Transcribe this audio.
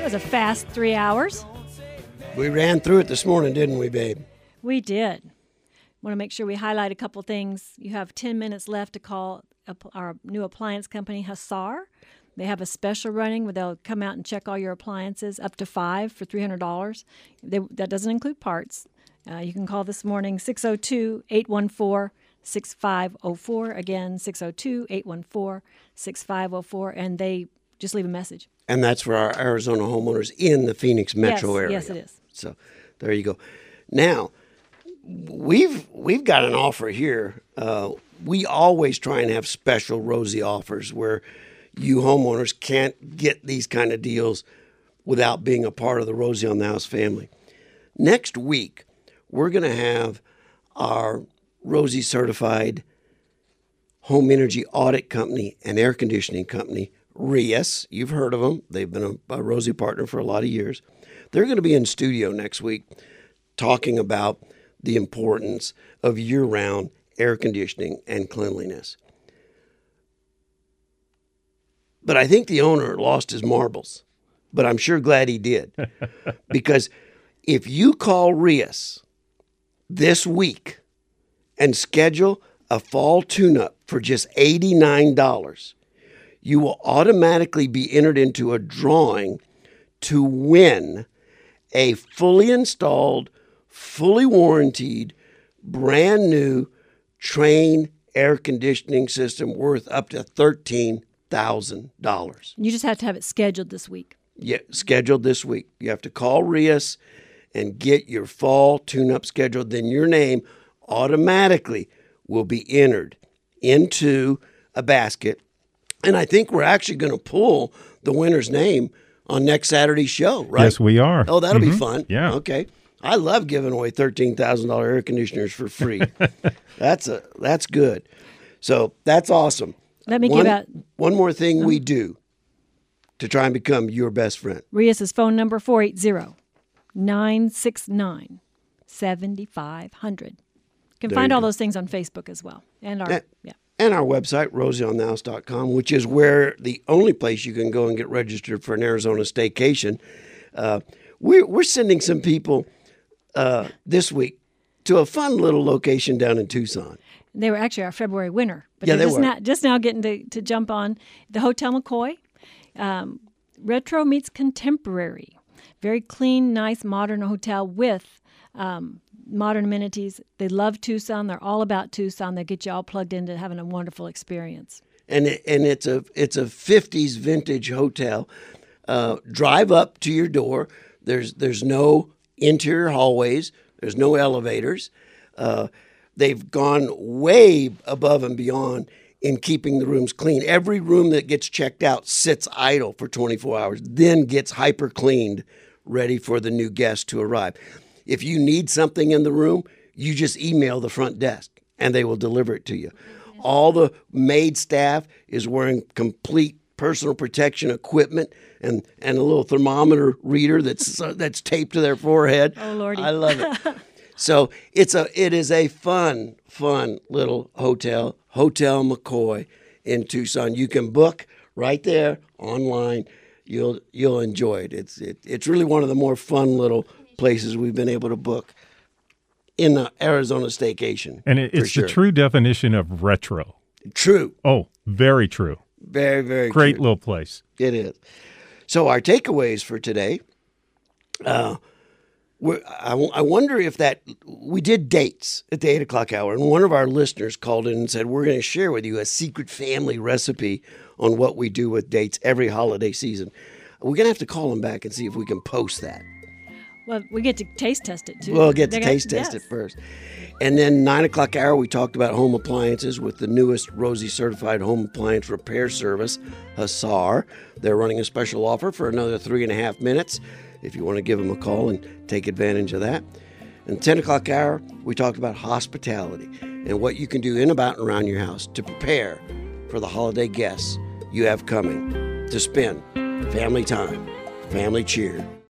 was a fast 3 hours. We ran through it this morning, didn't we, babe? We did. Want to make sure we highlight a couple things. You have 10 minutes left to call our new appliance company, Hussar. They have a special running where they'll come out and check all your appliances, up to 5 for $300. That doesn't include parts. You can call this morning 602-814-6504. Again, 602-814-6504, and they just leave a message. And that's for our Arizona homeowners in the Phoenix metro area. Yes, it is. So there you go. Now, we've got an offer here. We always try and have special Rosie offers where you homeowners can't get these kind of deals without being a part of the Rosie on the House family. Next week, we're going to have our Rosie certified home energy audit company and air conditioning company, Rias. You've heard of them. They've been a Rosie partner for a lot of years. They're going to be in studio next week talking about the importance of year-round air conditioning and cleanliness. But I think the owner lost his marbles, but I'm sure glad he did. Because if you call Rias this week and schedule a fall tune-up for just $89, you will automatically be entered into a drawing to win a fully installed, fully warranted, brand new Trane air conditioning system worth up to $13,000. You just have to have it scheduled this week. Yeah, scheduled this week. You have to call Rias and get your fall tune-up scheduled. Then your name automatically will be entered into a basket. And I think we're actually going to pull the winner's name on next Saturday's show, right? Yes, we are. Oh, that'll be fun. Yeah. Okay. I love giving away $13,000 air conditioners for free. That's good. So that's awesome. Let me give out one more thing we do to try and become your best friend. Rias' phone number, 480-969-7500. You can find all those things on Facebook as well. And our website, rosieonthehouse.com, which is where the only place you can go and get registered for an Arizona staycation. We're sending some people this week to a fun little location down in Tucson. They were actually our February winner. But yeah, they were. were. Just now getting to jump on the Hotel McCoy. Retro meets contemporary. Very clean, nice, modern hotel with modern amenities. They love Tucson. They're all about Tucson. They get you all plugged into having a wonderful experience. And it's a 50s vintage hotel. Drive up to your door. There's no interior hallways. There's no elevators. They've gone way above and beyond in keeping the rooms clean. Every room that gets checked out sits idle for 24 hours, then gets hyper cleaned, ready for the new guest to arrive. If you need something in the room, you just email the front desk and they will deliver it to you. All the maid staff is wearing complete personal protection equipment and a little thermometer reader that's taped to their forehead. Oh, Lordy. I love it. So it is a fun little hotel, Hotel McCoy in Tucson. You can book right there online. You'll enjoy it. It's really one of the more fun little places we've been able to book in the Arizona staycation. And it's the true definition of retro. True. Oh, very true. Very, very great true. little place. It is. So our takeaways for today, I wonder if we did dates at the 8 o'clock hour, and one of our listeners called in and said, we're going to share with you a secret family recipe on what we do with dates every holiday season. We're going to have to call them back and see if we can post that. Well, we get to taste test it, too. We'll get to taste test it first. And then 9 o'clock hour, we talked about home appliances with the newest Rosie Certified Home Appliance Repair Service, Hussar. They're running a special offer for another 3.5 minutes if you want to give them a call and take advantage of that. And 10 o'clock hour, we talked about hospitality and what you can do in, about, and around your house to prepare for the holiday guests you have coming to spend family time, family cheer.